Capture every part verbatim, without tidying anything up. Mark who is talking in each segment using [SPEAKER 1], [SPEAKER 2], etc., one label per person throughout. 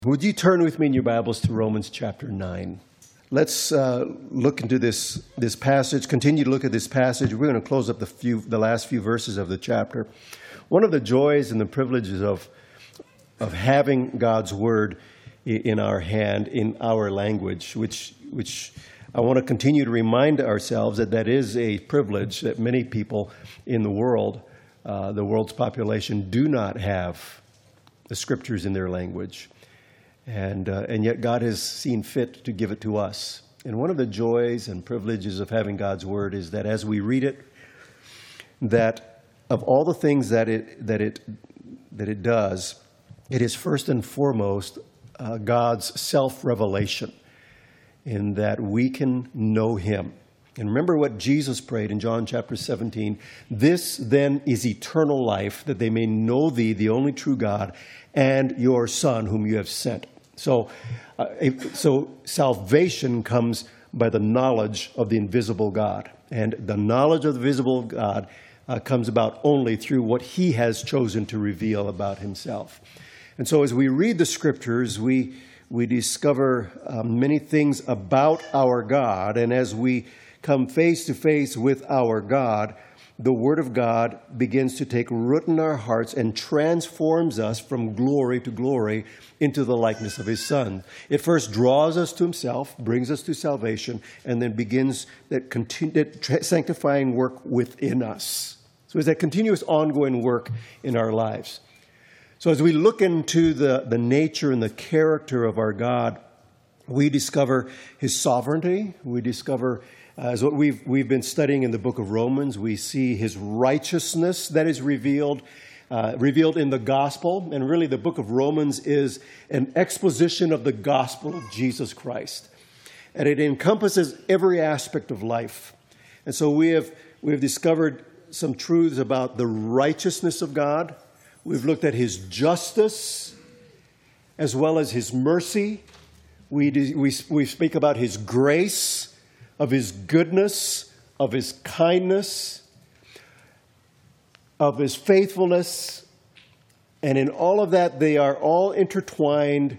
[SPEAKER 1] Would you turn with me in your Bibles to Romans chapter nine? Let's uh, look into this this passage, continue to look at this passage. We're going to close up the few the last few verses of the chapter. One of the joys and the privileges of of having God's Word in our hand, in our language, which which I want to continue to remind ourselves that that is a privilege that many people in the world, uh, the world's population, do not have the Scriptures in their language. And uh, and yet God has seen fit to give it to us. And one of the joys and privileges of having God's Word is that as we read it, that of all the things that it that it that it does, it is first and foremost uh, God's self-revelation, in that we can know Him. And remember what Jesus prayed in John chapter seventeen. This then is eternal life, that they may know Thee, the only true God, and Your Son, whom You have sent. So, uh, so salvation comes by the knowledge of the invisible God. And the knowledge of the visible God uh, comes about only through what He has chosen to reveal about Himself. And so as we read the Scriptures, we, we discover uh, many things about our God. And as we come face to face with our God, the Word of God begins to take root in our hearts and transforms us from glory to glory into the likeness of His Son. It first draws us to Himself, brings us to salvation, and then begins that, continu- that sanctifying work within us. So it's that continuous ongoing work in our lives. So as we look into the, the nature and the character of our God, we discover His sovereignty. We discover As what we've we've been studying in the book of Romans, we see His righteousness that is revealed, uh, revealed in the gospel. And really the book of Romans is an exposition of the gospel of Jesus Christ. And it encompasses every aspect of life. And so we have we have discovered some truths about the righteousness of God. We've looked at His justice as well as His mercy. We we we speak about His grace, of His goodness, of His kindness, of His faithfulness. And in all of that, they are all intertwined.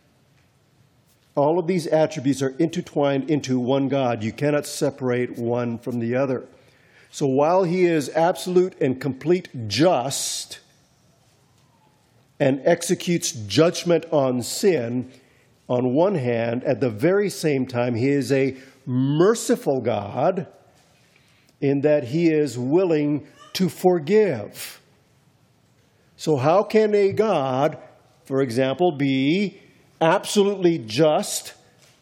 [SPEAKER 1] All of these attributes are intertwined into one God. You cannot separate one from the other. So while He is absolute and complete just and executes judgment on sin, on one hand, at the very same time, He is a merciful God in that He is willing to forgive. So how can a God, for example, be absolutely just,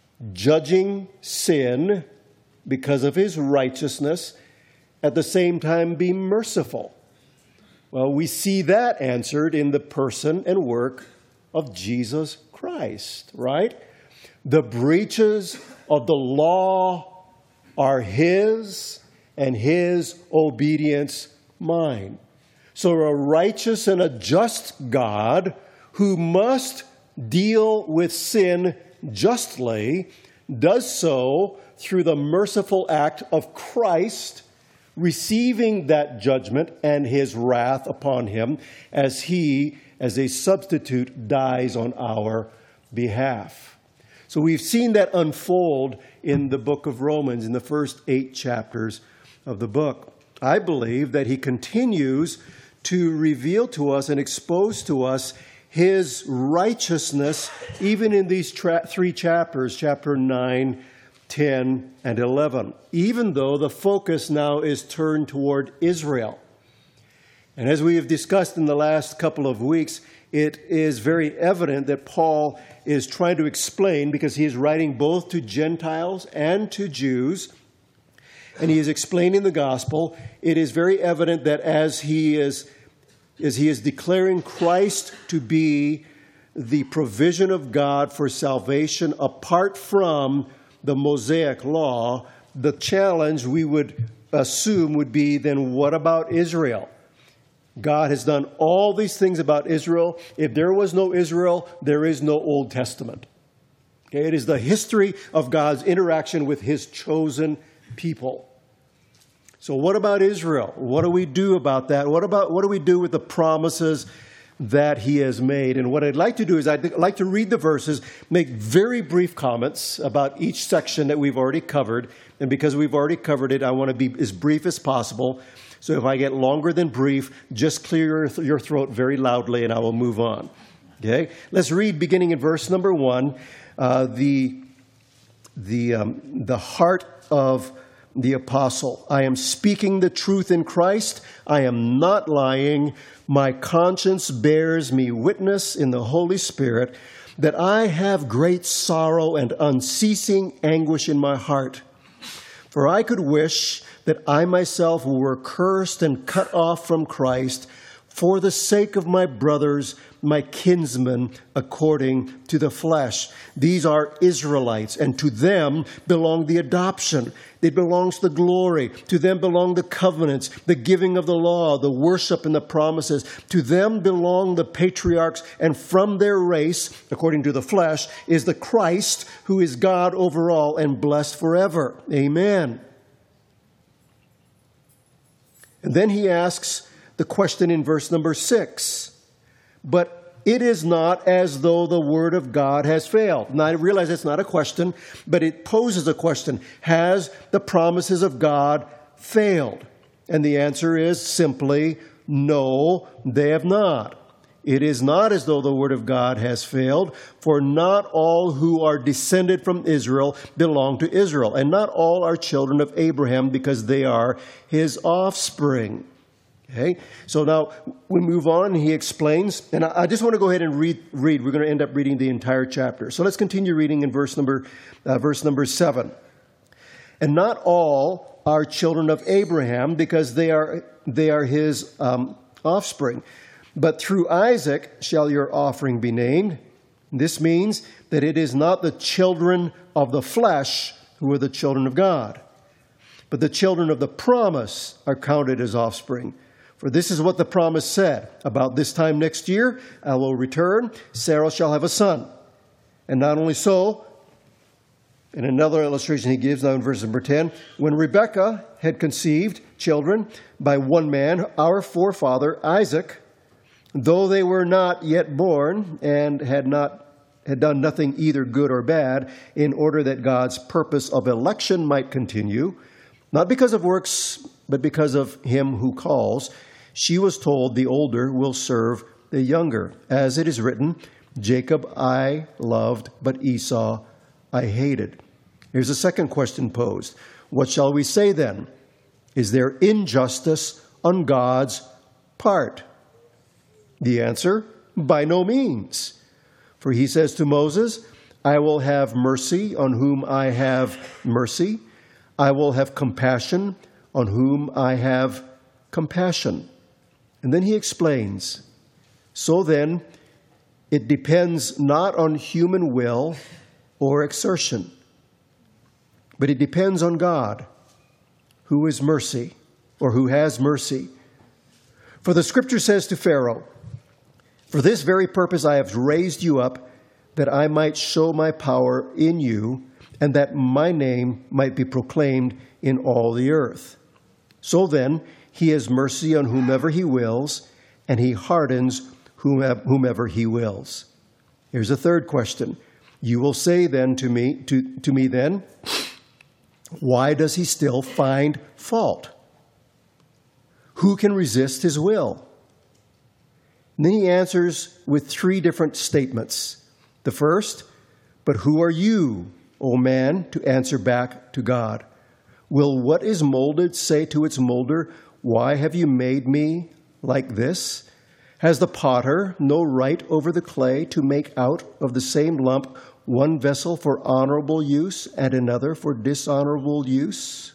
[SPEAKER 1] judging sin because of His righteousness, at the same time be merciful? Well, we see that answered in the person and work of Jesus Christ, right? The breaches of the law are His, and His obedience mine. So a righteous and a just God who must deal with sin justly does so through the merciful act of Christ receiving that judgment and His wrath upon Him as He, as a substitute, dies on our behalf. So we've seen that unfold in the book of Romans, in the first eight chapters of the book. I believe that He continues to reveal to us and expose to us His righteousness, even in these tra- three chapters, chapter nine, ten, and eleven, even though the focus now is turned toward Israel. And as we have discussed in the last couple of weeks, it is very evident that Paul is trying to explain, because he is writing both to Gentiles and to Jews, and he is explaining the gospel. It is very evident that as he is, as he is declaring Christ to be the provision of God for salvation apart from the Mosaic law, the challenge we would assume would be, then what about Israel? God has done all these things about Israel. If there was no Israel, there is no Old Testament. Okay, it is the history of God's interaction with His chosen people. So what about Israel? What do we do about that? What about what do we do with the promises that he has made. And what I'd like to do is I'd like to read the verses, make very brief comments about each section that we've already covered. And because we've already covered it, I want to be as brief as possible. So if I get longer than brief, just clear your throat very loudly and I will move on. Okay? Let's read beginning in verse number one, uh, the, the, um, the heart of the apostle. I am speaking the truth in Christ. I am not lying. My conscience bears me witness in the Holy Spirit that I have great sorrow and unceasing anguish in my heart. For I could wish that I myself were cursed and cut off from Christ for the sake of my brothers, my kinsmen, according to the flesh. These are Israelites, and to them belong the adoption. It belongs the glory. To them belong the covenants, the giving of the law, the worship and the promises. To them belong the patriarchs, and from their race, according to the flesh, is the Christ, who is God over all and blessed forever. Amen. And then he asks the question in verse number six. But it is not as though the word of God has failed. Now, I realize it's not a question, but it poses a question. Has the promises of God failed? And the answer is simply, no, they have not. It is not as though the word of God has failed, for not all who are descended from Israel belong to Israel, and not all are children of Abraham because they are his offspring. Okay, so now we move on. He explains, and I just want to go ahead and read. Read. We're going to end up reading the entire chapter. So let's continue reading in verse number, uh, verse number seven. And not all are children of Abraham because they are they are his um, offspring, but through Isaac shall your offering be named. This means that it is not the children of the flesh who are the children of God, but the children of the promise are counted as offspring. For this is what the promise said. About this time next year, I will return. Sarah shall have a son. And not only so, in another illustration he gives now in verse number ten, when Rebekah had conceived children by one man, our forefather Isaac, though they were not yet born and had not had done nothing either good or bad, in order that God's purpose of election might continue, not because of works, but because of him who calls, she was told the older will serve the younger. As it is written, Jacob I loved, but Esau I hated. Here's a second question posed. What shall we say then? Is there injustice on God's part? The answer, by no means. For he says to Moses, I will have mercy on whom I have mercy. I will have compassion on whom I have compassion. And then he explains, so then, it depends not on human will or exertion, but it depends on God, who is mercy, or who has mercy. For the scripture says to Pharaoh, for this very purpose I have raised you up, that I might show my power in you, and that my name might be proclaimed in all the earth. So then, he has mercy on whomever he wills, and he hardens whomever he wills. Here's a third question. You will say then to me, to, to me then, why does he still find fault? Who can resist his will? And then he answers with three different statements. The first, but who are you, O man, to answer back to God? Will what is molded say to its molder, why have you made me like this? Has the potter no right over the clay to make out of the same lump one vessel for honorable use and another for dishonorable use?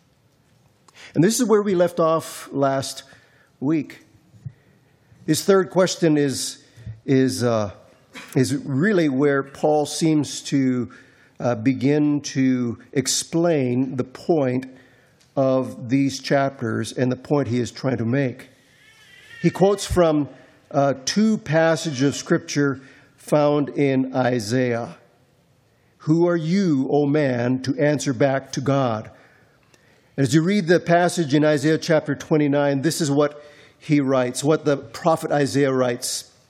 [SPEAKER 1] And this is where we left off last week. His third question is, is, uh, is really where Paul seems to uh, begin to explain the point of these chapters and the point he is trying to make. He quotes from uh, two passages of Scripture found in Isaiah. Who are you, O man, to answer back to God? And as you read the passage in Isaiah chapter twenty-nine, this is what he writes, what the prophet Isaiah writes.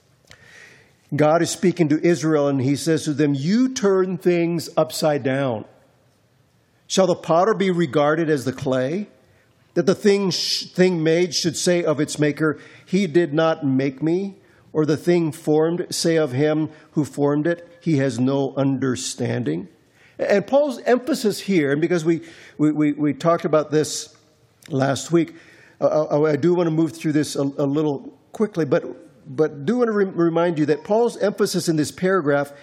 [SPEAKER 1] God is speaking to Israel, and he says to them, you turn things upside down. Shall the potter be regarded as the clay, that the thing, sh- thing made should say of its maker, he did not make me? Or the thing formed say of him who formed it, he has no understanding? And Paul's emphasis here, and because we, we, we, we talked about this last week, uh, I do want to move through this a, a little quickly, but, but do want to re- remind you that Paul's emphasis in this paragraph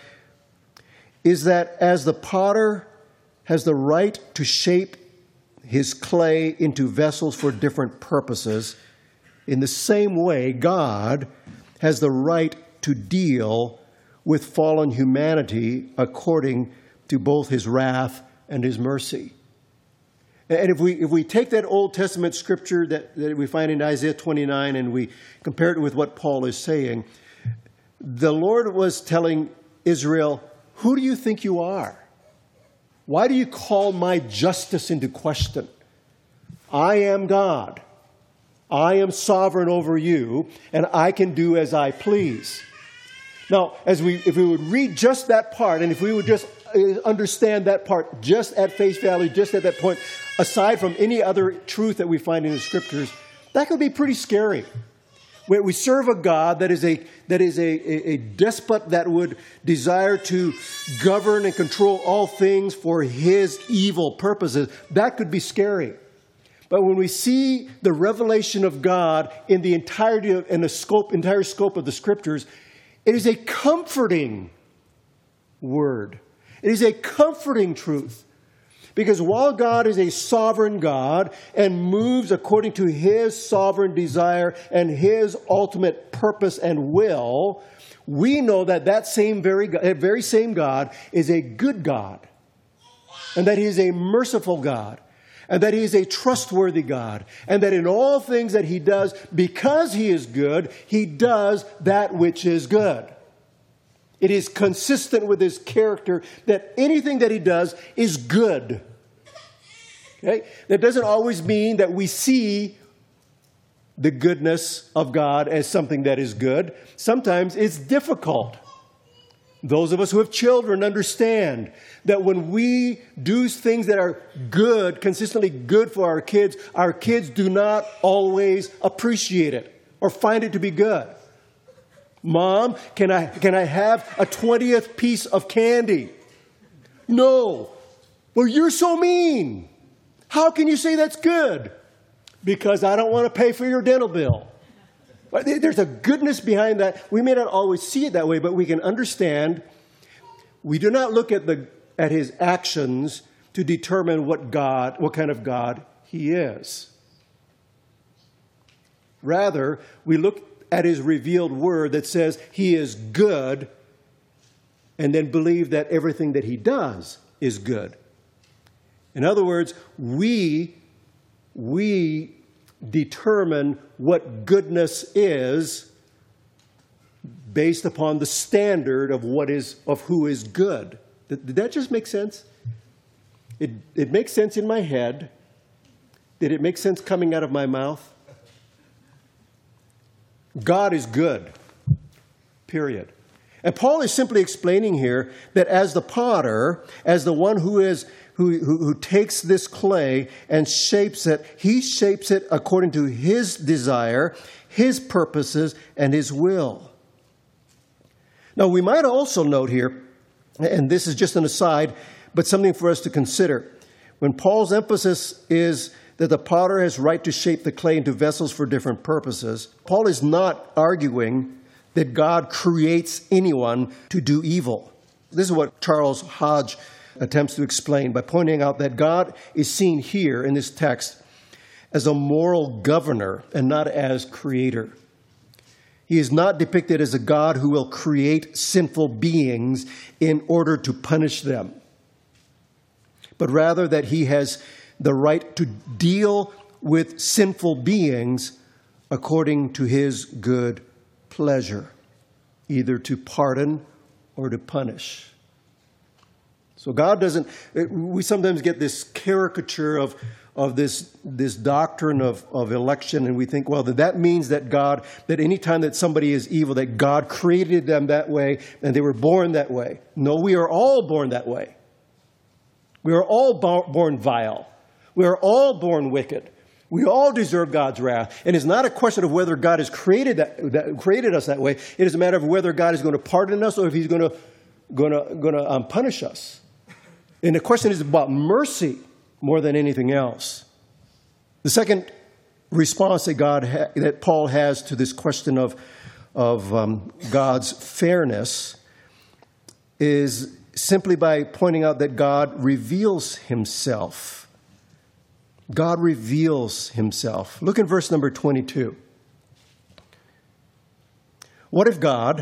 [SPEAKER 1] is that as the potter has the right to shape his clay into vessels for different purposes, in the same way, God has the right to deal with fallen humanity according to both his wrath and his mercy. And if we if we take that Old Testament scripture that, that we find in Isaiah twenty-nine and we compare it with what Paul is saying, the Lord was telling Israel, who do you think you are? Why do you call my justice into question? I am God. I am sovereign over you, and I can do as I please. Now, as we, if we would read just that part, and if we would just understand that part just at face value, just at that point, aside from any other truth that we find in the Scriptures, that could be pretty scary. We serve a God that is a that is a, a, a despot that would desire to govern and control all things for his evil purposes. That could be scary. But when we see the revelation of God in the entirety of, in the scope, entire scope of the Scriptures, it is a comforting word. It is a comforting truth. Because while God is a sovereign God and moves according to his sovereign desire and his ultimate purpose and will, we know that that same very, that very same God is a good God, and that he is a merciful God, and that he is a trustworthy God, and that in all things that he does, because he is good, he does that which is good. It is consistent with his character that anything that he does is good. Okay? That doesn't always mean that we see the goodness of God as something that is good. Sometimes it's difficult. Those of us who have children understand that when we do things that are good, consistently good for our kids, our kids do not always appreciate it or find it to be good. Mom, can I, can I have a twentieth piece of candy? No. Well, you're so mean. How can you say that's good? Because I don't want to pay for your dental bill. There's a goodness behind that. We may not always see it that way, but we can understand. We do not look at the at his actions to determine what God, what kind of God he is. Rather, we look at his revealed word that says he is good, and then believe that everything that he does is good. In other words, we, we determine what goodness is based upon the standard of what is of who is good. Did, did that just make sense? It, it makes sense in my head. Did it make sense coming out of my mouth? God is good, period. And Paul is simply explaining here that as the potter, as the one who is who, who, who takes this clay and shapes it, he shapes it according to his desire, his purposes, and his will. Now, we might also note here, and this is just an aside, but something for us to consider. When Paul's emphasis is that the potter has right to shape the clay into vessels for different purposes, Paul is not arguing that God creates anyone to do evil. This is what Charles Hodge attempts to explain by pointing out that God is seen here in this text as a moral governor and not as creator. He is not depicted as a God who will create sinful beings in order to punish them, but rather that he has the right to deal with sinful beings according to his good pleasure, either to pardon or to punish. So God doesn't, we sometimes get this caricature of, of this, this doctrine of, of election, and we think, well, that, that means that God, that any time that somebody is evil, that God created them that way and they were born that way. No, we are all born that way. We are all bo- born vile. We are all born wicked. We all deserve God's wrath. And it's not a question of whether God has created that, that created us that way. It is a matter of whether God is going to pardon us or if he's going to, going to, going to um, punish us. And the question is about mercy more than anything else. The second response that God ha- that Paul has to this question of, of um, God's fairness is simply by pointing out that God reveals himself. God reveals himself. Look in verse number twenty-two. What if God,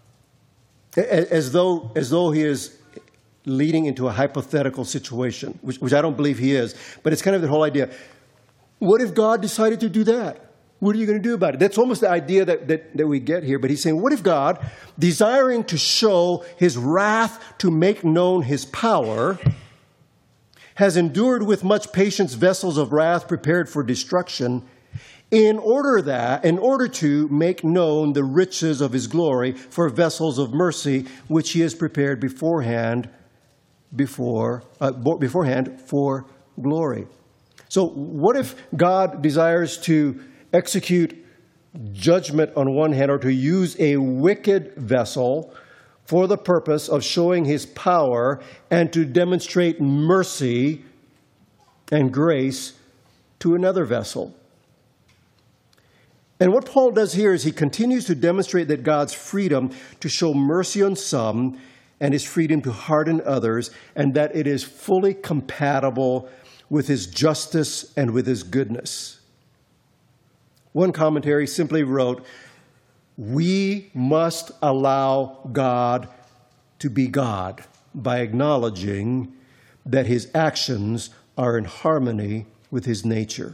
[SPEAKER 1] as though, as though he is leading into a hypothetical situation, which, which I don't believe he is, but it's kind of the whole idea. What if God decided to do that? What are you going to do about it? That's almost the idea that, that, that we get here. But he's saying, what if God, desiring to show his wrath to make known his power, has endured with much patience vessels of wrath prepared for destruction, in order that, in order to make known the riches of his glory for vessels of mercy, which he has prepared beforehand, before uh, beforehand for glory. So, what if God desires to execute judgment on one hand, or to use a wicked vessel for the purpose of showing his power and to demonstrate mercy and grace to another vessel? And what Paul does here is he continues to demonstrate that God's freedom to show mercy on some and his freedom to harden others, and that it is fully compatible with his justice and with his goodness. One commentary simply wrote, we must allow God to be God by acknowledging that his actions are in harmony with his nature.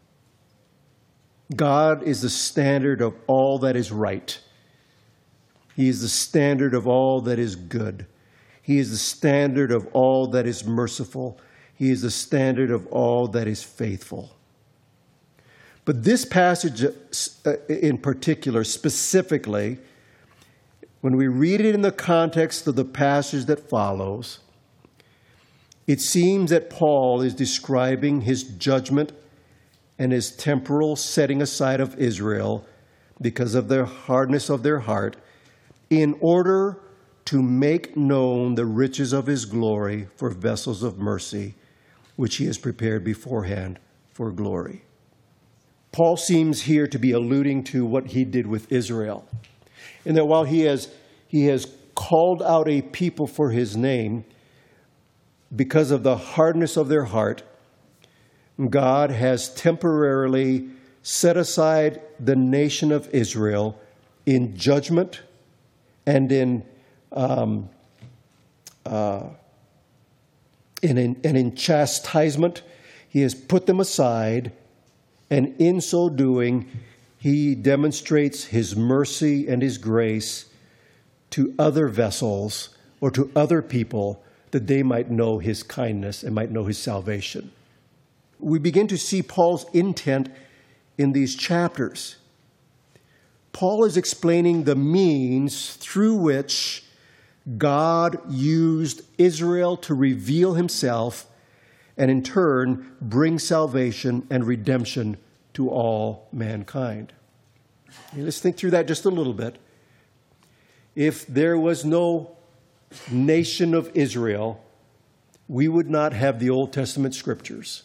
[SPEAKER 1] God is the standard of all that is right. He is the standard of all that is good. He is the standard of all that is merciful. He is the standard of all that is faithful. But this passage in particular, specifically, when we read it in the context of the passage that follows, it seems that Paul is describing his judgment and his temporal setting aside of Israel because of their hardness of their heart, in order to make known the riches of his glory for vessels of mercy, which he has prepared beforehand for glory. Paul seems here to be alluding to what he did with Israel, in that while he has, he has called out a people for his name, because of the hardness of their heart, God has temporarily set aside the nation of Israel in judgment and in um, uh, and in, and in chastisement. He has put them aside, and in so doing, he demonstrates his mercy and his grace to other vessels or to other people, that they might know his kindness and might know his salvation. We begin to see Paul's intent in these chapters. Paul is explaining the means through which God used Israel to reveal himself and in turn bring salvation and redemption to all mankind. Let's think through that just a little bit. If there was no nation of Israel, we would not have the Old Testament scriptures.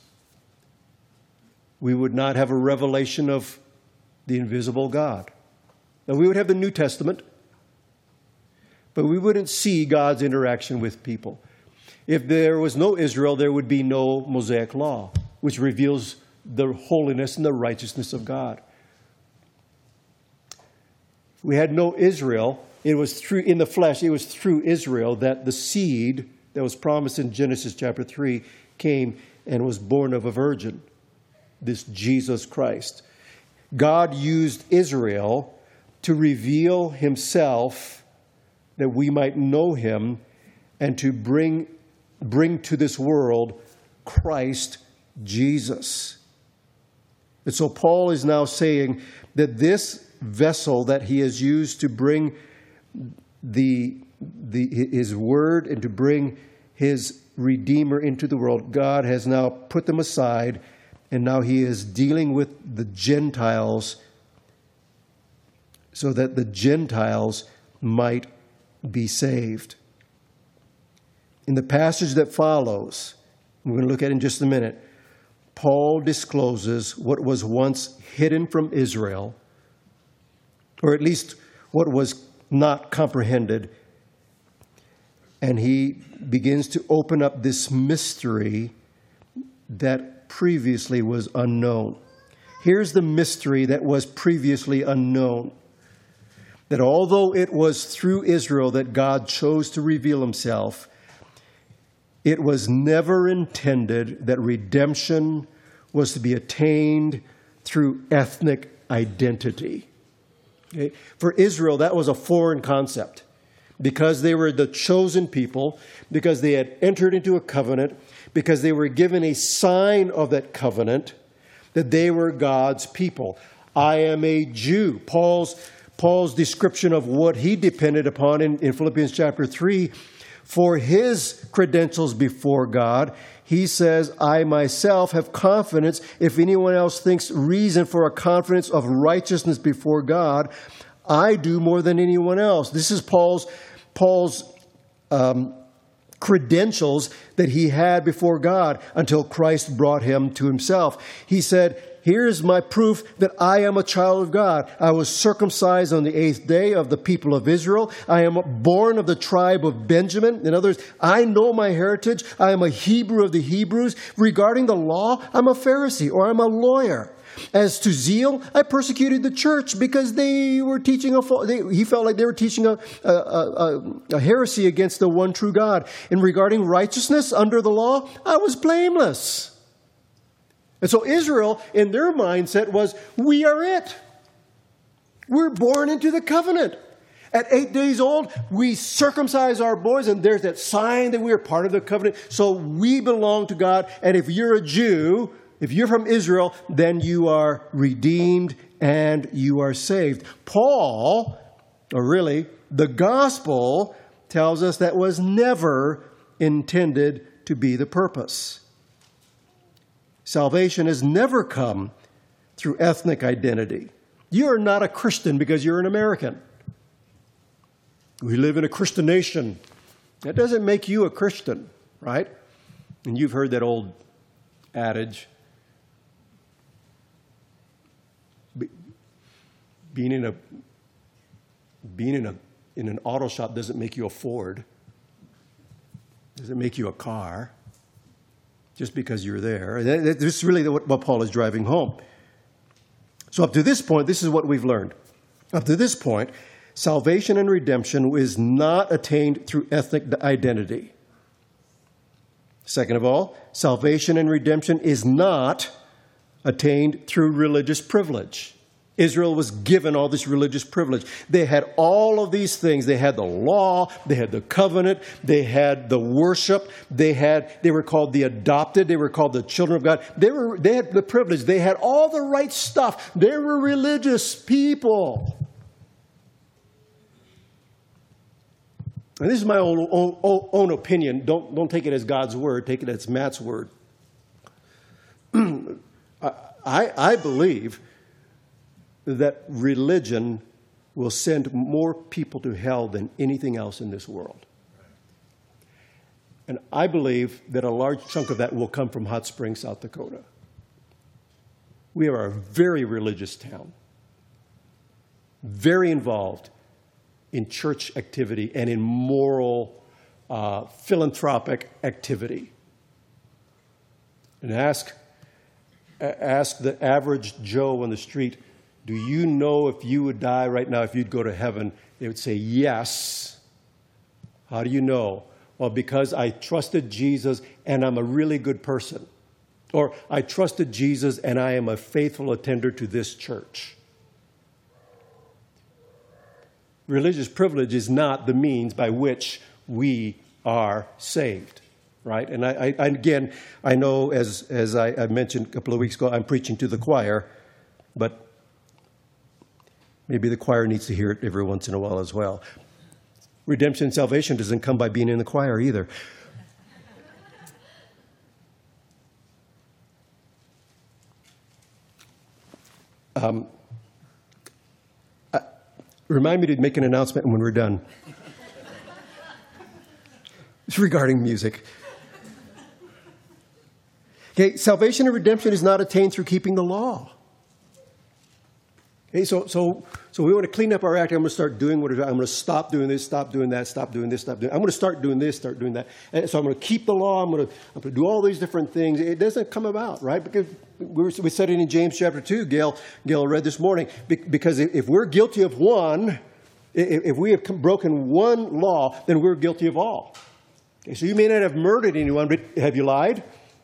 [SPEAKER 1] We would not have a revelation of the invisible God. Now, we would have the New Testament, but we wouldn't see God's interaction with people. If there was no Israel, there would be no Mosaic law, which reveals the holiness and the righteousness of God. If we had no Israel, it was through, in the flesh, it was through Israel that the seed that was promised in Genesis chapter three came and was born of a virgin, this Jesus Christ. God used Israel to reveal himself that we might know him and to bring, bring to this world Christ Jesus. And so Paul is now saying that this vessel that he has used to bring the, the, his word and to bring his Redeemer into the world, God has now put them aside, and now he is dealing with the Gentiles so that the Gentiles might be saved. In the passage that follows, we're going to look at in just a minute, Paul discloses what was once hidden from Israel, or at least what was not comprehended, and he begins to open up this mystery that previously was unknown. Here's the mystery that was previously unknown. That although it was through Israel that God chose to reveal himself, it was never intended that redemption was to be attained through ethnic identity. Okay? For Israel, that was a foreign concept. Because they were the chosen people, because they had entered into a covenant, because they were given a sign of that covenant, that they were God's people. I am a Jew. Paul's, Paul's description of what he depended upon in, in Philippians chapter three, for his credentials before God, he says, I myself have confidence. If anyone else thinks reason for a confidence of righteousness before God, I do more than anyone else. This is Paul's Paul's um, credentials that he had before God until Christ brought him to himself. He said, here's my proof that I am a child of God. I was circumcised on the eighth day of the people of Israel. I am born of the tribe of Benjamin. In other words, I know my heritage. I am a Hebrew of the Hebrews. Regarding the law, I'm a Pharisee or I'm a lawyer. As to zeal, I persecuted the church because they were teaching a. They, he felt like they were teaching a, a, a, a heresy against the one true God. And regarding righteousness under the law, I was blameless. And so Israel, in their mindset, was, we are it. We're born into the covenant. At eight days old, we circumcise our boys, and there's that sign that we are part of the covenant. So we belong to God. And if you're a Jew, if you're from Israel, then you are redeemed and you are saved. Paul, or really, the gospel tells us that was never intended to be the purpose. Salvation has never come through ethnic identity. You are not a Christian because you're an American. We live in a Christian nation. That doesn't make you a Christian, right? And you've heard that old adage. Being in a being in a in an auto shop doesn't make you a Ford. Doesn't make you a car. Just because you're there. This is really what Paul is driving home. So up to this point, this is what we've learned. Up to this point, salvation and redemption is not attained through ethnic identity. Second of all, salvation and redemption is not attained through religious privilege. Israel was given all this religious privilege. They had all of these things. They had the law, they had the covenant, they had the worship, they had they were called the adopted, they were called the children of God. They were they had the privilege. They had all the right stuff. They were religious people. And this is my own, own, own opinion. Don't, don't take it as God's word. Take it as Matt's word. I, I believe that religion will send more people to hell than anything else in this world. And I believe that a large chunk of that will come from Hot Springs, South Dakota. We are a very religious town, very involved in church activity and in moral, uh, philanthropic activity. And ask, ask the average Joe on the street, do you know if you would die right now, if you'd go to heaven? They would say, yes. How do you know? Well, because I trusted Jesus and I'm a really good person. Or I trusted Jesus and I am a faithful attender to this church. Religious privilege is not the means by which we are saved. right? And I, I again, I know as, as I, I mentioned a couple of weeks ago, I'm preaching to the choir, but maybe the choir needs to hear it every once in a while as well. Redemption and salvation doesn't come by being in the choir either. Um, uh, remind me to make an announcement when we're done. It's regarding music. Okay, salvation and redemption is not attained through keeping the law. Okay, so so so we want to clean up our act. I'm going to start doing what I'm going to stop doing this, stop doing that, stop doing this, stop doing. I'm going to start doing this, start doing that. And so I'm going to keep the law. I'm going to, I'm going to do all these different things. It doesn't come about, right? Because we, were, we said it in James chapter two. Gail Gail read this morning. Because if we're guilty of one, if we have broken one law, then we're guilty of all. Okay, so you may not have murdered anyone, but have you lied?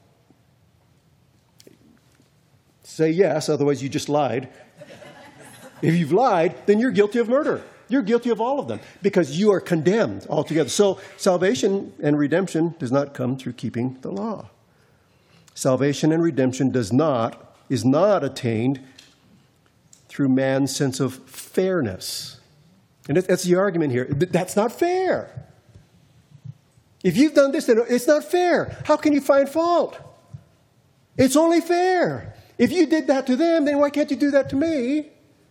[SPEAKER 1] Say yes, otherwise you just lied. If you've lied, then you're guilty of murder. You're guilty of all of them because you are condemned altogether. So salvation and redemption does not come through keeping the law. Salvation and redemption does not, is not attained through man's sense of fairness. And that's the argument here. That's not fair. If you've done this, then it's not fair. How can you find fault? It's only fair. If you did that to them, then why can't you do that to me?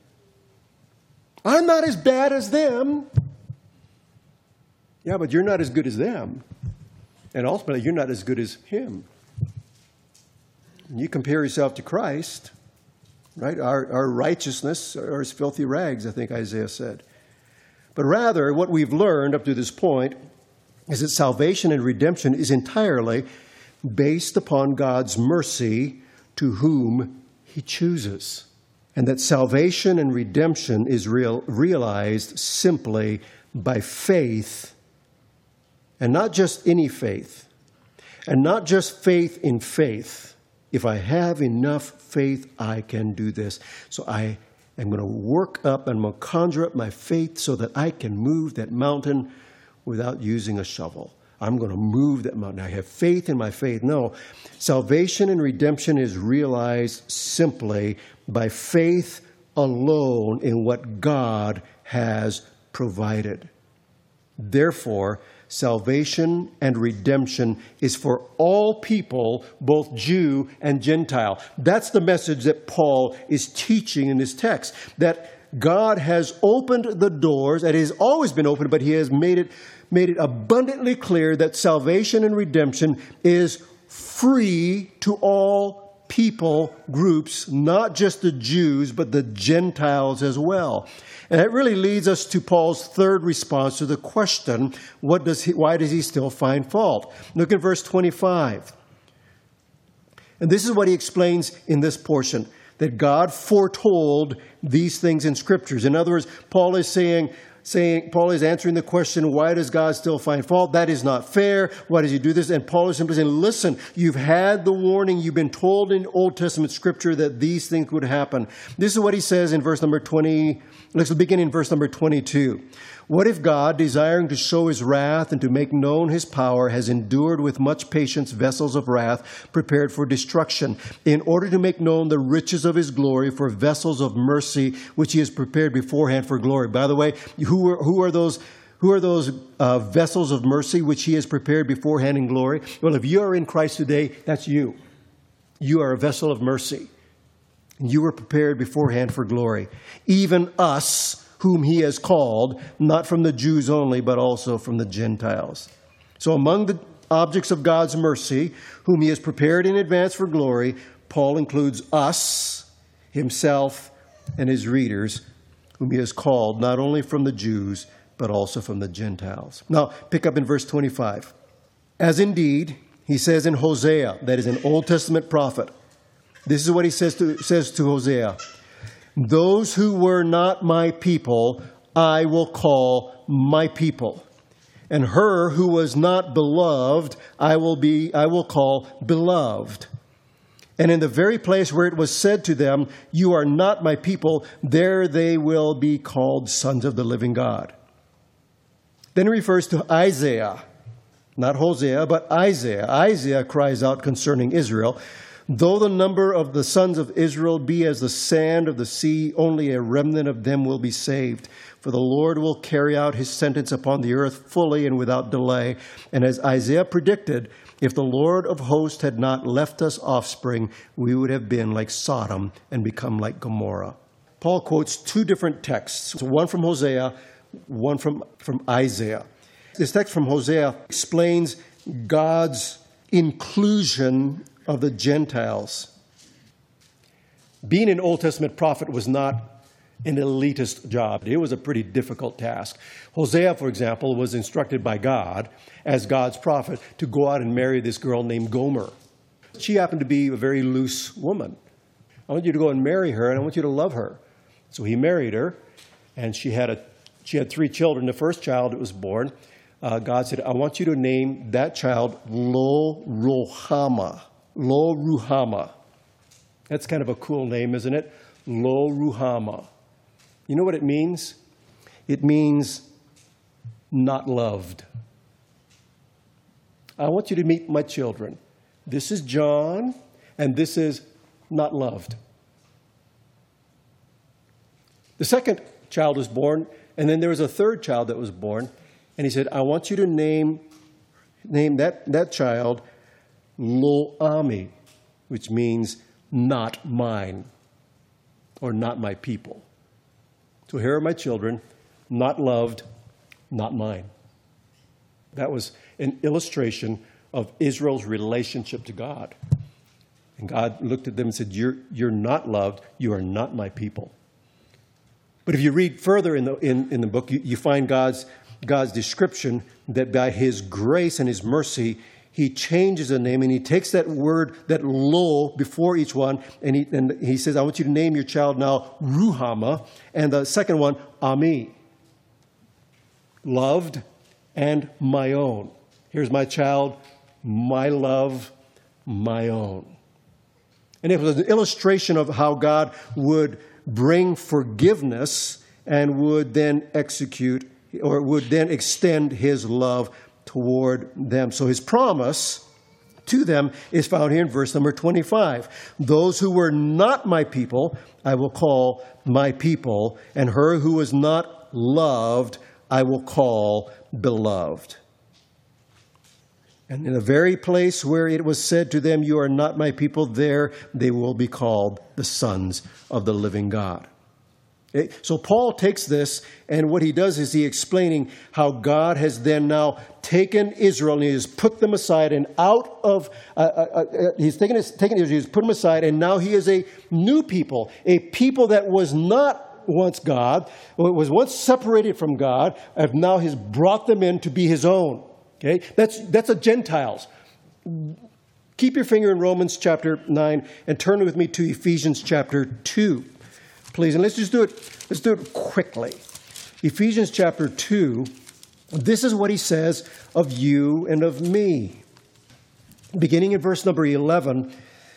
[SPEAKER 1] I'm not as bad as them. Yeah, but you're not as good as them. And ultimately, you're not as good as him. When you compare yourself to Christ, right? Our, our righteousness are as filthy rags, I think Isaiah said. But rather, what we've learned up to this point is that salvation and redemption is entirely based upon God's mercy to whom he chooses. And that salvation and redemption is real, realized simply by faith, and not just any faith, and not just faith in faith. If I have enough faith, I can do this. So I am going to work up and I'm going to conjure up my faith so that I can move that mountain without using a shovel. I'm going to move that mountain. I have faith in my faith. No, salvation and redemption is realized simply by faith alone in what God has provided. Therefore, salvation and redemption is for all people, both Jew and Gentile. That's the message that Paul is teaching in this text, that God has opened the doors, and it has always been open, but he has made it made it abundantly clear that salvation and redemption is free to all people groups, not just the Jews, but the Gentiles as well. And that really leads us to Paul's third response to the question, what does he, why does he still find fault? Look at verse twenty-five. And this is what he explains in this portion, that God foretold these things in Scriptures. In other words, Paul is saying, saying, Paul is answering the question, why does God still find fault? That is not fair. Why does he do this? And Paul is simply saying, listen, you've had the warning. You've been told in Old Testament Scripture that these things would happen. This is what he says in verse number twenty. Let's begin in verse number twenty-two. What if God, desiring to show his wrath and to make known his power, has endured with much patience vessels of wrath prepared for destruction, in order to make known the riches of his glory for vessels of mercy, which he has prepared beforehand for glory? By the way, who are, who are those Who are those uh, vessels of mercy which he has prepared beforehand in glory? Well, if you are in Christ today, that's you. You are a vessel of mercy. You were prepared beforehand for glory. Even us, whom he has called, not from the Jews only, but also from the Gentiles. So among the objects of God's mercy, whom he has prepared in advance for glory, Paul includes us, himself, and his readers, whom he has called not only from the Jews, but also from the Gentiles. Now, pick up in verse twenty-five. As indeed, he says in Hosea, that is an Old Testament prophet, this is what he says to, says to Hosea. Those who were not my people, I will call my people. And her who was not beloved, I will be, I will call beloved. And in the very place where it was said to them, you are not my people, there they will be called sons of the living God. Then he refers to Isaiah. not Hosea, but Isaiah. Isaiah cries out concerning Israel, though the number of the sons of Israel be as the sand of the sea, only a remnant of them will be saved. For the Lord will carry out his sentence upon the earth fully and without delay. And as Isaiah predicted, if the Lord of hosts had not left us offspring, we would have been like Sodom and become like Gomorrah. Paul quotes two different texts, one from Hosea, one from, from Isaiah. This text from Hosea explains God's inclusion of the Gentiles. Being an Old Testament prophet was not an elitist job. It was a pretty difficult task. Hosea, for example, was instructed by God as God's prophet to go out and marry this girl named Gomer. She happened to be a very loose woman. I want you to go and marry her, and I want you to love her. So he married her, and she had a she had three children. The first child that was born, uh, God said, I want you to name that child Lo Ruhamah. Lo Ruhamah. That's kind of a cool name, isn't it? Lo Ruhamah. You know what it means? It means not loved. I want you to meet my children. This is John, and this is not loved. The second child was born, and then there was a third child that was born, and he said, I want you to name, name that, that child Lo Ami, which means not mine, or not my people. So here are my children, not loved, not mine. That was an illustration of Israel's relationship to God. And God looked at them and said, you're, you're not loved, you are not my people. But if you read further in the, in, in the book, you, you find God's, God's description that by his grace and his mercy, he changes the name, and he takes that word, that lo, before each one, and he, and he says, I want you to name your child now Ruhamah, and the second one, Ami, loved and my own. Here's my child, my love, my own. And it was an illustration of how God would bring forgiveness and would then execute, or would then extend his love toward them. So his promise to them is found here in verse number twenty-five. Those who were not my people, I will call my people, and her who was not loved, I will call beloved. And in the very place where it was said to them, you are not my people, there they will be called the sons of the living God. Okay? So Paul takes this, and what he does is he explaining how God has then now taken Israel and he has put them aside, and out of, uh, uh, uh, he's taken, his, taken Israel, he's put them aside, and now he is a new people, a people that was not once God, was once separated from God, and now has brought them in to be his own. Okay, that's that's a Gentiles. Keep your finger in Romans chapter nine and turn with me to Ephesians chapter two, please. And let's just do it. Let's do it quickly. Ephesians chapter two. This is what he says of you and of me. Beginning in verse number eleven,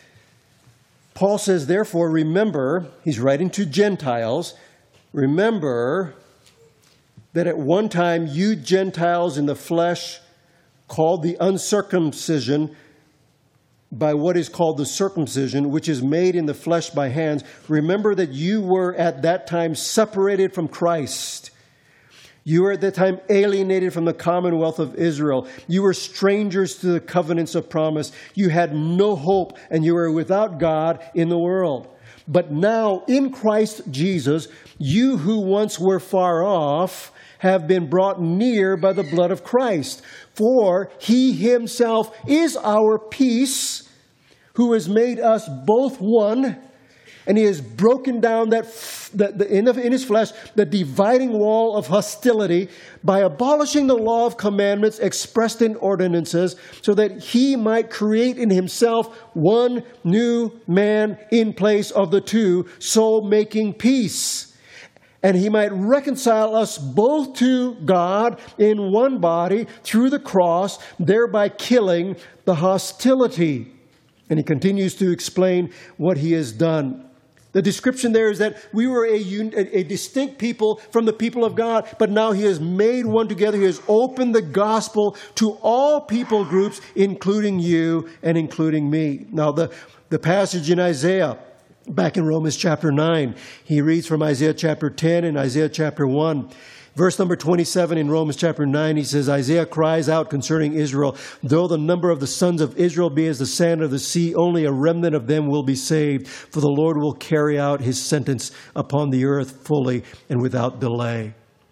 [SPEAKER 1] Paul says, "Therefore, remember," he's writing to Gentiles. Remember that at one time you Gentiles in the flesh, called the uncircumcision by what is called the circumcision, which is made in the flesh by hands. Remember that you were at that time separated from Christ. You were at that time alienated from the commonwealth of Israel. You were strangers to the covenants of promise. You had no hope, and you were without God in the world. But now in Christ Jesus, you who once were far off have been brought near by the blood of Christ. For he himself is our peace, who has made us both one, and he has broken down that, that the, in, in his flesh the dividing wall of hostility by abolishing the law of commandments expressed in ordinances, so that he might create in himself one new man in place of the two, so making peace. And he might reconcile us both to God in one body through the cross, thereby killing the hostility. And he continues to explain what he has done. The description there is that we were a, un- a distinct people from the people of God, but now he has made one together. He has opened the gospel to all people groups, including you and including me. Now, the, the passage in Isaiah, back in Romans chapter nine, he reads from Isaiah chapter ten and Isaiah chapter one. Verse number twenty-seven in Romans chapter nine, he says, Isaiah cries out concerning Israel, though the number of the sons of Israel be as the sand of the sea, only a remnant of them will be saved, for the Lord will carry out his sentence upon the earth fully and without delay.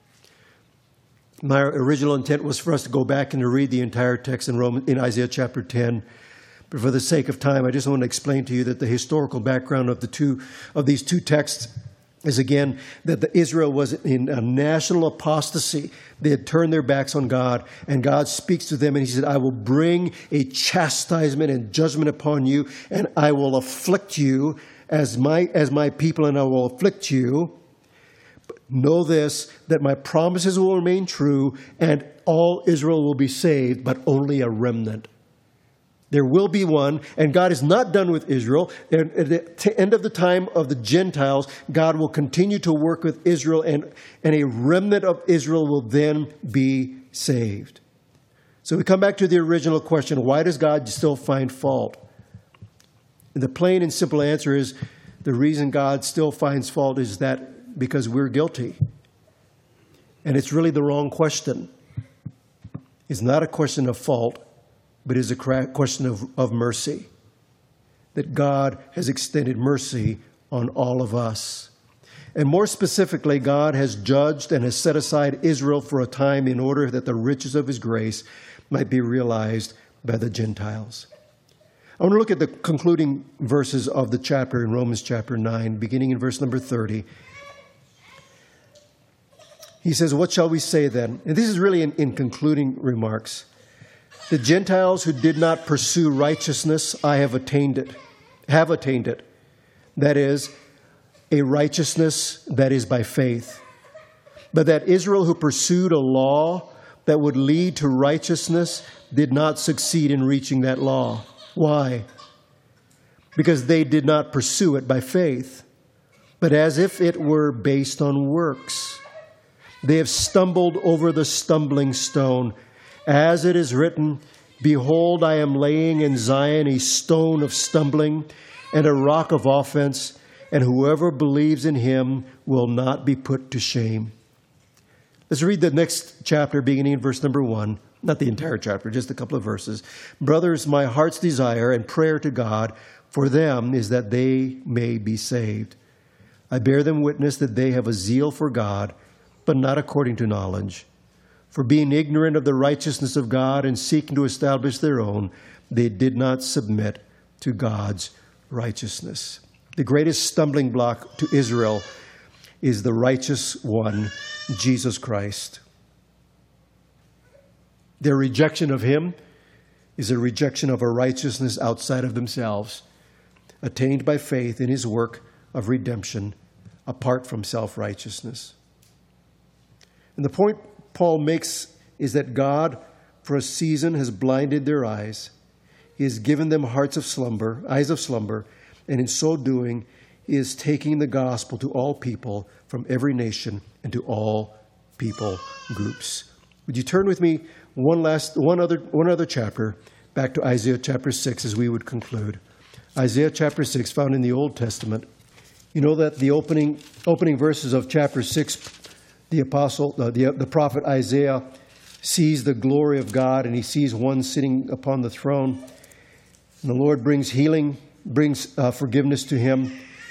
[SPEAKER 1] My original intent was for us to go back and to read the entire text in, Roman, in Isaiah chapter ten. But for the sake of time, I just want to explain to you that the historical background of the two of these two texts is, again, that the Israel was in a national apostasy. They had turned their backs on God, and God speaks to them, and he said, I will bring a chastisement and judgment upon you, and I will afflict you as my, as my people, and I will afflict you. But know this, that my promises will remain true, and all Israel will be saved, but only a remnant. There will be one, and God is not done with Israel. At the end of the time of the Gentiles, God will continue to work with Israel, and, and a remnant of Israel will then be saved. So we come back to the original question, why does God still find fault? And the plain and simple answer is, the reason God still finds fault is that because we're guilty. And it's really the wrong question. It's not a question of fault, but is a question of, of mercy, that God has extended mercy on all of us. And more specifically, God has judged and has set aside Israel for a time in order that the riches of his grace might be realized by the Gentiles. I want to look at the concluding verses of the chapter in Romans chapter nine, beginning in verse number thirty. He says, what shall we say then? And this is really in, in concluding remarks. The Gentiles who did not pursue righteousness, I have attained it, have attained it. That is, a righteousness that is by faith. But that Israel who pursued a law that would lead to righteousness did not succeed in reaching that law. Why? Because they did not pursue it by faith, but as if it were based on works. They have stumbled over the stumbling stone. As it is written, behold, I am laying in Zion a stone of stumbling and a rock of offense, and whoever believes in him will not be put to shame. Let's read the next chapter, beginning in verse number one. Not the entire chapter, just a couple of verses. Brothers, my heart's desire and prayer to God for them is that they may be saved. I bear them witness that they have a zeal for God, but not according to knowledge. For being ignorant of the righteousness of God and seeking to establish their own, they did not submit to God's righteousness. The greatest stumbling block to Israel is the righteous one, Jesus Christ. Their rejection of him is a rejection of a righteousness outside of themselves, attained by faith in his work of redemption, apart from self-righteousness. And the point Paul makes is that God, for a season, has blinded their eyes. He has given them hearts of slumber, eyes of slumber, and in so doing, he is taking the gospel to all people from every nation and to all people groups. Would you turn with me one last, one other, one other chapter back to Isaiah chapter six as we would conclude. Isaiah chapter six, found in the Old Testament. You know that the opening opening verses of chapter six, the apostle, uh, the, the prophet Isaiah sees the glory of God, and he sees one sitting upon the throne. And the Lord brings healing, brings uh, forgiveness to him,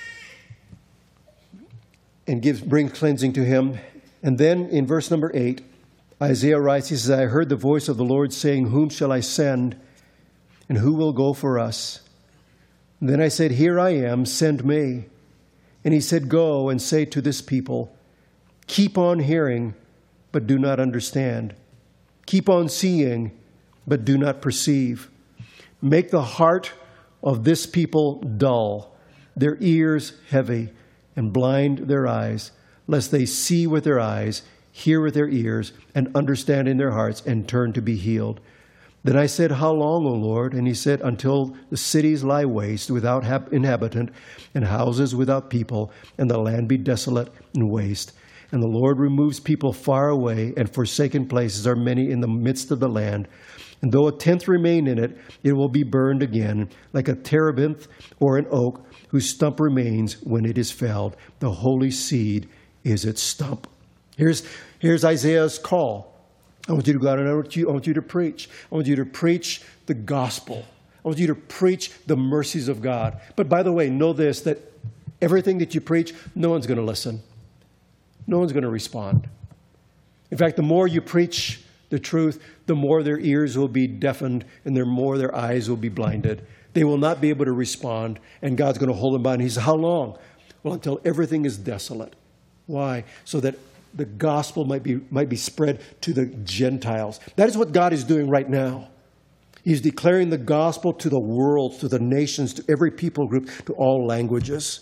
[SPEAKER 1] and gives brings cleansing to him. And then in verse number eight, Isaiah writes, he says, I heard the voice of the Lord saying, whom shall I send, and who will go for us? And then I said, here I am, send me. And he said, go and say to this people, keep on hearing, but do not understand. Keep on seeing, but do not perceive. Make the heart of this people dull, their ears heavy, and blind their eyes, lest they see with their eyes, hear with their ears, and understand in their hearts, and turn to be healed. Then I said, how long, O Lord? And he said, until the cities lie waste without hab- inhabitant, and houses without people, and the land be desolate and waste. And the Lord removes people far away, and forsaken places are many in the midst of the land. And though a tenth remain in it, it will be burned again, like a terebinth or an oak, whose stump remains when it is felled. The holy seed is its stump. Here's, here's Isaiah's call. I want you to go out and I want you, I want you to preach. I want you to preach the gospel. I want you to preach the mercies of God. But by the way, know this, that everything that you preach, no one's going to listen. No one's going to respond. In fact, the more you preach the truth, the more their ears will be deafened and the more their eyes will be blinded. They will not be able to respond, and God's going to hold them by. And he says, how long? Well, until everything is desolate. Why? So that the gospel might be, might be spread to the Gentiles. That is what God is doing right now. He's declaring the gospel to the world, to the nations, to every people group, to all languages.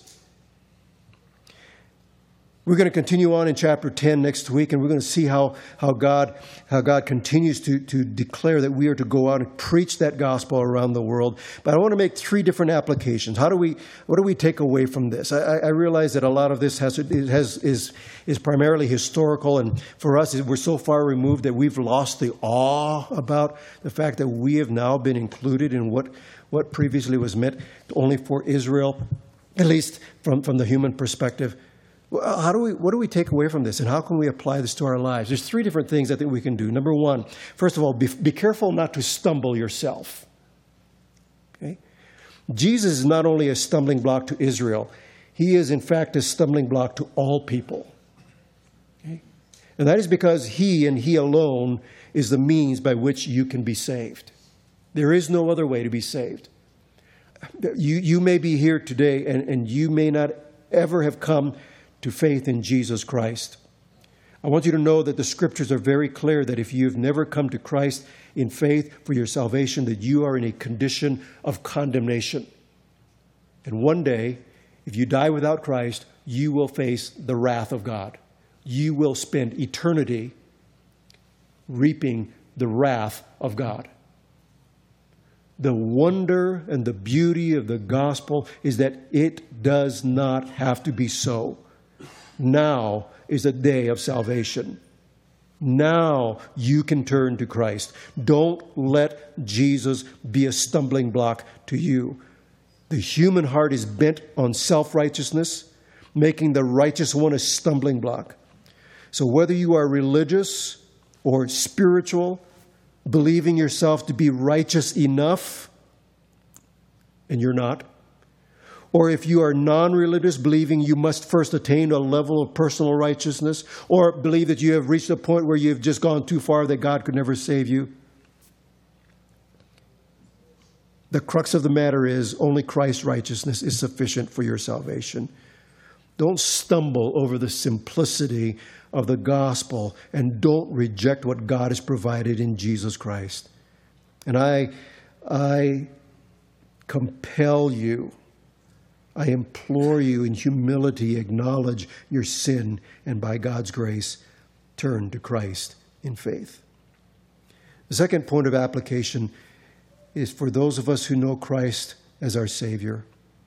[SPEAKER 1] We're going to continue on in chapter ten next week, and we're going to see how, how God how God continues to, to declare that we are to go out and preach that gospel around the world. But I want to make three different applications. How do we what do we take away from this? I, I realize that a lot of this has, has is is primarily historical, and for us, we're so far removed that we've lost the awe about the fact that we have now been included in what what previously was meant only for Israel, at least from, from the human perspective. How do we, what do we take away from this, and how can we apply this to our lives? There's three different things I think we can do. Number one, first of all, be, be careful not to stumble yourself. Okay? Jesus is not only a stumbling block to Israel, he is in fact a stumbling block to all people. Okay? And that is because he and he alone is the means by which you can be saved. There is no other way to be saved. You, you may be here today, and, and you may not ever have come to faith in Jesus Christ. I want you to know that the scriptures are very clear that if you've never come to Christ in faith for your salvation, that you are in a condition of condemnation. And one day, if you die without Christ, you will face the wrath of God. You will spend eternity reaping the wrath of God. The wonder and the beauty of the gospel is that it does not have to be so. Now is a day of salvation. Now you can turn to Christ. Don't let Jesus be a stumbling block to you. The human heart is bent on self-righteousness, making the righteous one a stumbling block. So whether you are religious or spiritual, believing yourself to be righteous enough, and you're not, or if you are non-religious, believing you must first attain a level of personal righteousness, or believe that you have reached a point where you've just gone too far that God could never save you. The crux of the matter is only Christ's righteousness is sufficient for your salvation. Don't stumble over the simplicity of the gospel, and don't reject what God has provided in Jesus Christ. And I, I compel you, I implore you in humility, acknowledge your sin, and by God's grace, turn to Christ in faith. The second point of application is for those of us who know Christ as our Savior.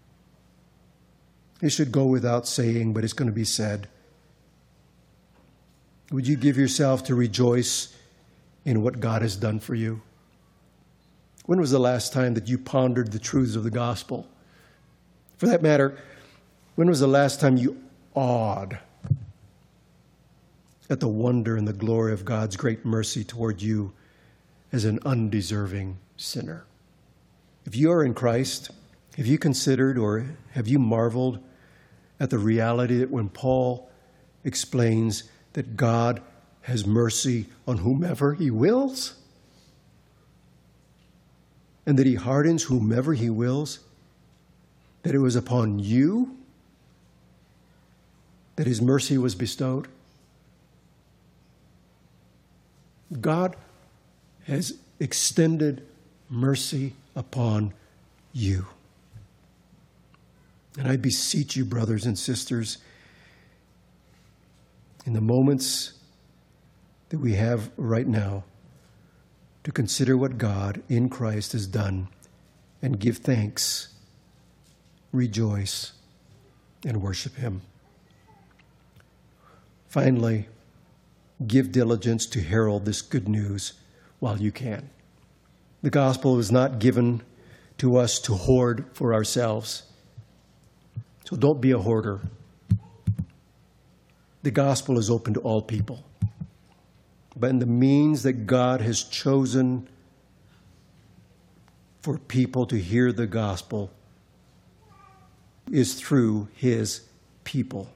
[SPEAKER 1] It should go without saying, but it's going to be said. Would you give yourself to rejoice in what God has done for you? When was the last time that you pondered the truths of the gospel? For that matter, when was the last time you awed at the wonder and the glory of God's great mercy toward you as an undeserving sinner? If you are in Christ, have you considered or have you marveled at the reality that when Paul explains that God has mercy on whomever he wills, and that he hardens whomever he wills, that it was upon you that his mercy was bestowed? God has extended mercy upon you. And I beseech you, brothers and sisters, in the moments that we have right now, to consider what God in Christ has done and give thanks, rejoice, and worship him. Finally, give diligence to herald this good news while you can. The gospel is not given to us to hoard for ourselves. So don't be a hoarder. The gospel is open to all people. But in the means that God has chosen for people to hear the gospel is through his people.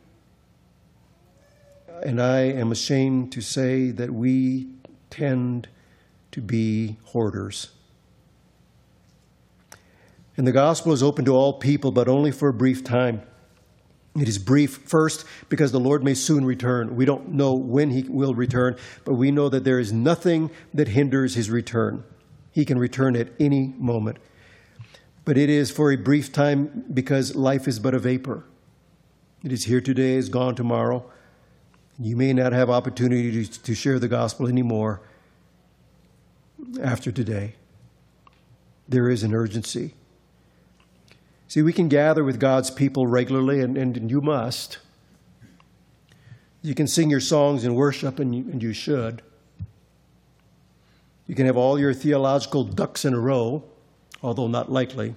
[SPEAKER 1] And I am ashamed to say that we tend to be hoarders. And the gospel is open to all people, but only for a brief time. It is brief, first, because the Lord may soon return. We don't know when he will return, but we know that there is nothing that hinders his return. He can return at any moment. But it is for a brief time because life is but a vapor. It is here today, is gone tomorrow. You may not have opportunity to, to share the gospel anymore after today. There is an urgency. See, we can gather with God's people regularly, and, and you must. You can sing your songs in worship, and you, and you should. You can have all your theological ducks in a row, although not likely.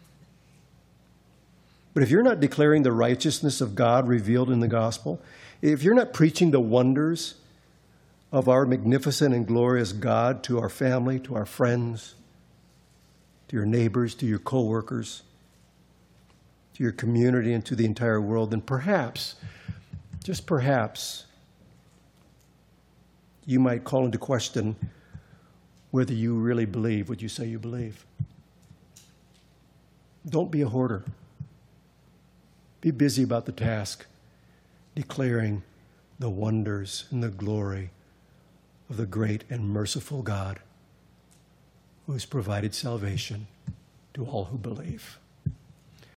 [SPEAKER 1] But if you're not declaring the righteousness of God revealed in the gospel, if you're not preaching the wonders of our magnificent and glorious God to our family, to our friends, to your neighbors, to your co-workers, to your community, and to the entire world, then perhaps, just perhaps, you might call into question whether you really believe what you say you believe. Don't be a hoarder. Be busy about the task, declaring the wonders and the glory of the great and merciful God who has provided salvation to all who believe.